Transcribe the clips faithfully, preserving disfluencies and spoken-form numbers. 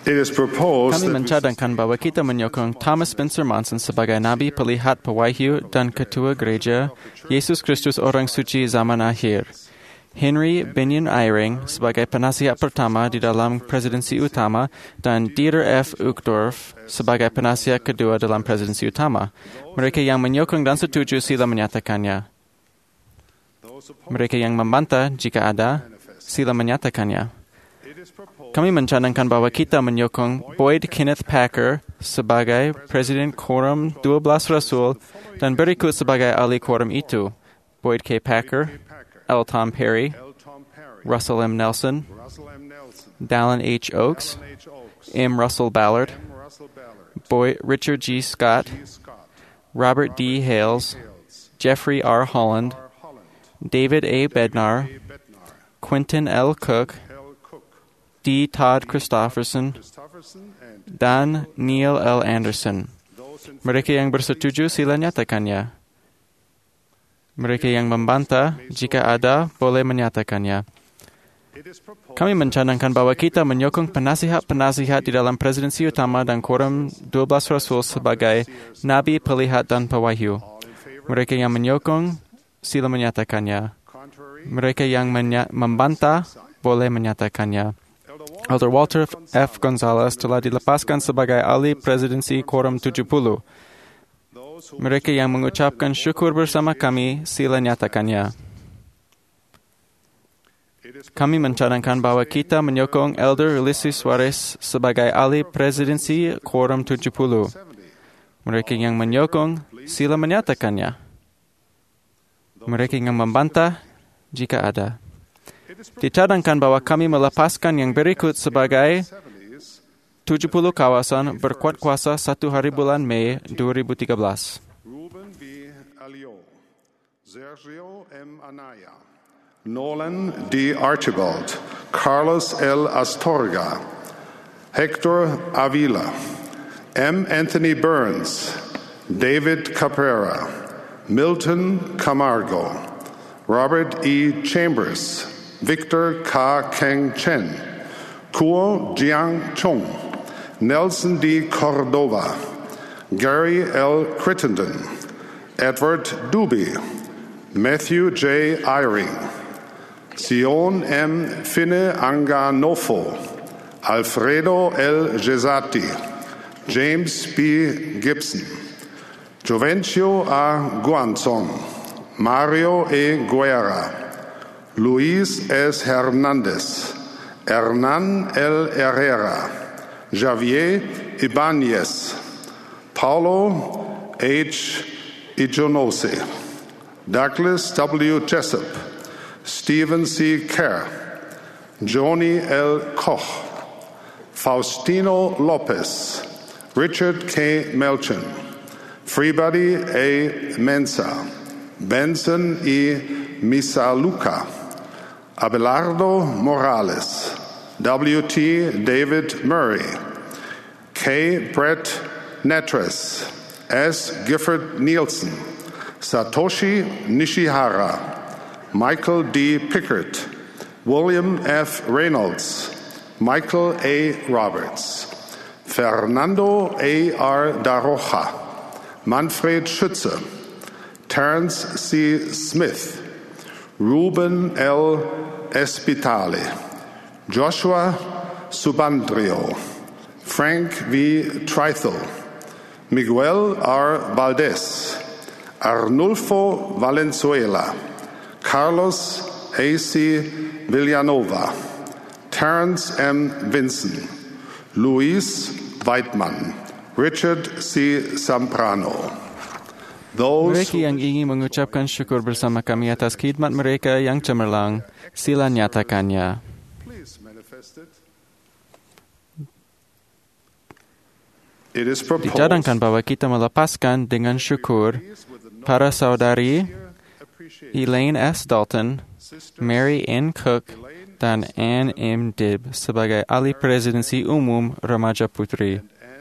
It is proposed Kami that we mencadangkan bahwa kita menyokong Thomas Spencer Monson sebagai Nabi Pelihat Pewahyu dan Ketua Gereja Yesus Kristus Orang Suci Zaman Akhir. Henry Benyon Eyring sebagai penasihat pertama di dalam presidensi utama dan Dieter F. Uchtdorf sebagai penasihat kedua dalam presidensi utama. Mereka yang menyokong dan setuju sila menyatakannya. Mereka yang membantah jika ada, sila menyatakannya. Kami mencadangkan bahwa kita menyokong Boyd Kenneth Packer sebagai Presiden Quorum dua belas Rasul dan berikut sebagai ahli quorum itu. Boyd K. Packer, L. Tom Perry, Russell M. Nelson, Dallin H. Oaks, M. Russell Ballard, Boyd, Richard G. Scott, Robert D. Hales, Jeffrey R. Holland, David A. Bednar, Quentin L. Cook, D. Todd Christofferson, dan Neil L. Anderson. Mereka yang bersetuju sila nyatakannya. Mereka yang membantah, jika ada, boleh menyatakannya. Kami mencadangkan bahwa kita menyokong penasihat-penasihat di dalam presidensi utama dan quorum dua belas Rasul sebagai Nabi, Pelihat, dan Pewahyu. Mereka yang menyokong, sila menyatakannya. Mereka yang menya- membantah, boleh menyatakannya. Elder Walter F. Gonzalez telah dilepaskan sebagai ahli presidensi quorum tujuh puluh. Mereka yang mengucapkan syukur bersama kami, sila nyatakannya. Kami mencadangkan bahwa kita menyokong Elder Ulysses Suarez sebagai ahli presidensi quorum tujuh puluh. Mereka yang menyokong, sila menyatakannya. Mereka yang membantah, jika ada. Dicadangkan bahwa kami melepaskan yang berikut sebagai tujuh puluh kawasan berkuat kuasa satu hari bulan Mei dua ribu tiga belas. Ruben B. Alio, Sergio M. Anaya, Nolan D. Archibald, Carlos L. Astorga, Hector Avila, M. Anthony Burns, David Caprera, Milton Camargo, Robert E. Chambers, Victor K. Keng Chen, Kuo Jiang Chung, Nelson D. Cordova, Gary L. Crittenden, Edward Duby, Matthew J. Eyring, Sion M. Finne Anganofo, Alfredo L. Gesati, James B. Gibson, Jovencio A. Guanzon, Mario E. Guerra, Luis S. Hernandez, Hernan L. Herrera, Javier Ibanez, Paulo H. Ijonose, Douglas W. Jessup, Stephen C. Kerr, Joni L. Koch, Faustino Lopez, Richard K. Melchin, Freebody A. Mensa, Benson E. Misaluka, Abelardo Morales, W T. David Murray, K. Brett Netres, S. Gifford Nielsen, Satoshi Nishihara, Michael D. Pickert, William F. Reynolds, Michael A. Roberts, Fernando A. R. Daroja, Manfred Schütze, Terence C. Smith, Ruben L. Espitale, Joshua Subandrio, Frank V. Trithel, Miguel R. Valdez, Arnulfo Valenzuela, Carlos A C. Villanova, Terence M. Vinson, Luis Weidmann, Richard C. Samprano. Mereka yang ingin mengucapkan syukur bersama kami atas khidmat mereka yang cemerlang, sila nyatakannya. Dicadangkan bahwa kita melepaskan dengan syukur para saudari Elaine S. Dalton, Mary N. Cook, dan Ann M. Dibb sebagai ahli presidensi umum Remaja Putri.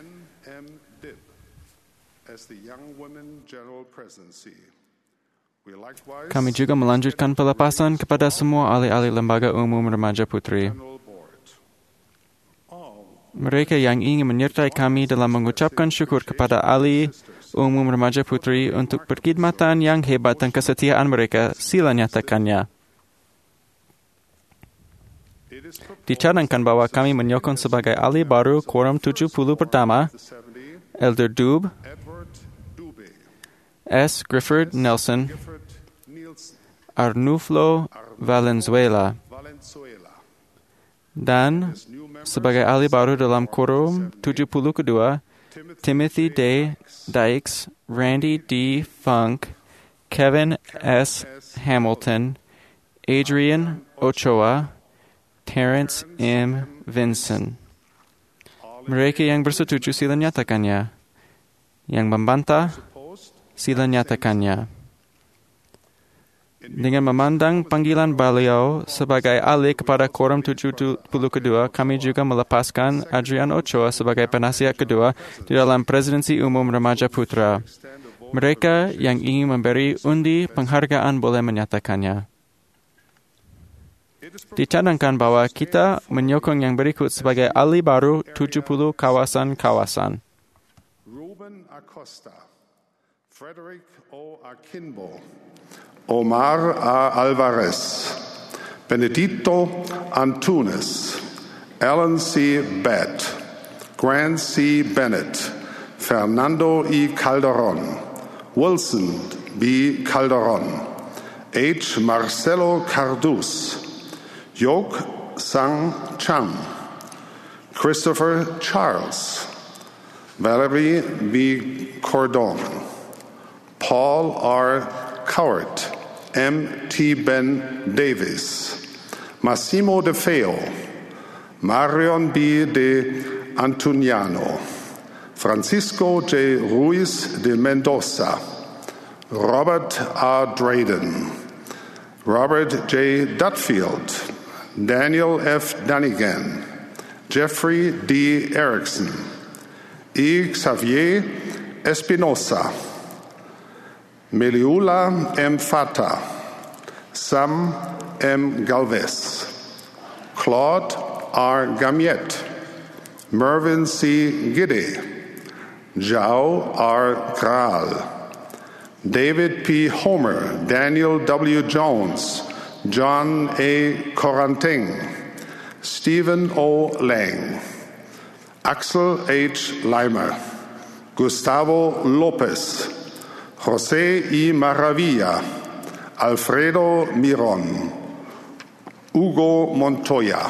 Kami juga melanjutkan pelepasan kepada semua ahli-ahli lembaga umum Remaja Putri. Mereka yang ingin menyertai kami dalam mengucapkan syukur kepada ahli umum remaja putri untuk perkhidmatan yang hebat dan kesetiaan mereka, sila nyatakannya. Dicadangkan bahwa kami menyokong sebagai ahli baru quorum tujuh puluh pertama, Elder Dube, S. Gifford Nelson, Arnulfo Valenzuela, dan sebagai ahli baru dalam quorum tujuh puluh kedua, Timothy D. Dykes, Randy D. Funk, Kevin S. Hamilton, Adrian Ochoa, Terence M. Vinson. Mereka yang bersetuju sila nyatakannya. Yang membantah, sila nyatakannya. Dengan memandang panggilan beliau sebagai ahli kepada quorum tujuh puluh kedua, kami juga melepaskan Adrian Ochoa sebagai penasihat kedua di dalam Presidensi Umum Remaja Putra. Mereka yang ingin memberi undi penghargaan boleh menyatakannya. Dicadangkan bahwa kita menyokong yang berikut sebagai ahli baru tujuh puluh kawasan-kawasan. Ruben Acosta, Frederick O. Akinbo, Omar A. Alvarez, Benedito Antunes, Alan C. Bett, Grant C. Bennett, Fernando E. Calderon, Wilson B. Calderon, H. Marcelo Cardus, Yok Sang Cham, Christopher Charles, Valerie B. Cordon, Paul R. Cowart, M. T. Ben Davis, Massimo De Feo, Marion B. De Antuniano, Francisco J. Ruiz de Mendoza, Robert R. Drayden, Robert J. Dutfield, Daniel F. Dunnigan, Jeffrey D. Erickson, E. Xavier Espinosa, Meliula M. Fata, Sam M. Galvez, Claude R. Gamiet, Mervyn C. Gidde, Zhao R. Graal, David P. Homer, Daniel W. Jones, John A. Coranting, Stephen O. Lang, Axel H. Leimer, Gustavo Lopez, José I. Maravilla, Alfredo Miron, Hugo Montoya,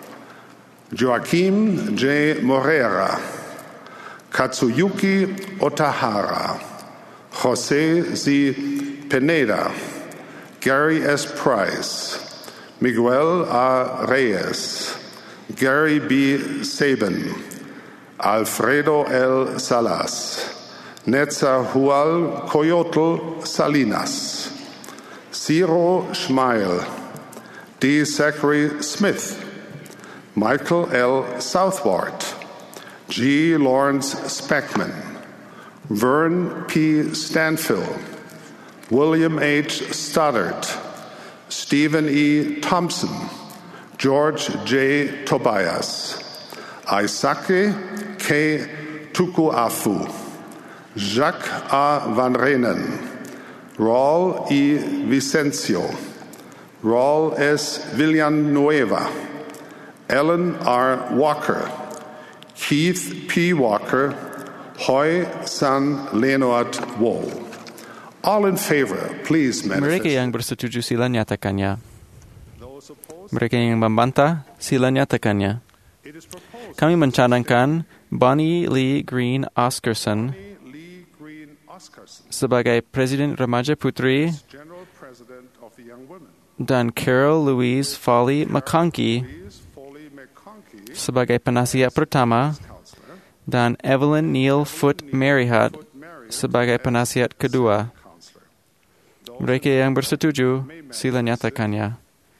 Joaquim J. Morera, Katsuyuki Otahara, José Z. Pineda, Gary S. Price, Miguel A. Reyes, Gary B. Sabin, Alfredo L. Salas, Netzahual Coyotl Salinas, Ciro Schmeil, D. Zachary Smith, Michael L. Southward, G. Lawrence Speckman, Vern P. Stanfill, William H. Stoddard, Stephen E. Thompson, George J. Tobias, Isake K. Tukuafu, Jacques A. Van Renen, Raul E. Vicencio, Raul S. Villanueva, Ellen R. Walker, Keith P. Walker, Hoy San Leonard Wall. All in favor, please manifest. Mereka yang bersetuju sila nyatakannya. Mereka yang membantah sila nyatakannya. Kami mencadangkan Bonnie Lee Green Oscarson sebagai Presiden Remaja Putri dan Carol Louise Foley McConkey sebagai penasihat pertama dan Evelyn Neal Foot Maryhat sebagai penasihat kedua. Mereka yang bersetuju, sila nyatakannya.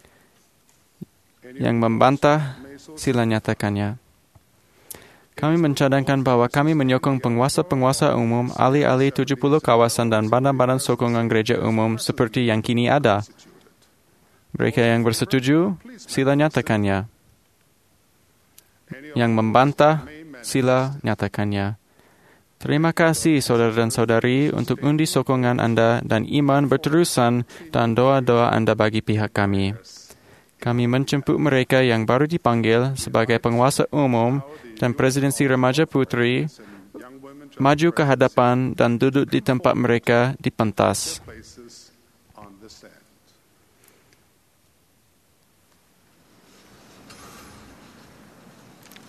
Yang membantah, sila nyatakannya. Kami mencadangkan bahwa kami menyokong penguasa-penguasa umum, ahli-ahli tujuh puluh kawasan dan badan-badan sokongan gereja umum seperti yang kini ada. Mereka yang bersetuju, sila nyatakannya. yang membantah, sila nyatakannya. Terima kasih saudara dan saudari untuk undi sokongan Anda dan iman berterusan dan doa-doa Anda bagi pihak kami. Kami menjemput mereka yang baru dipanggil sebagai penguasa umum dan presidensi remaja putri maju ke hadapan dan duduk di tempat mereka di pentas.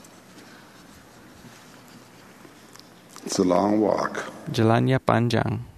It's a long walk. Jalannya panjang.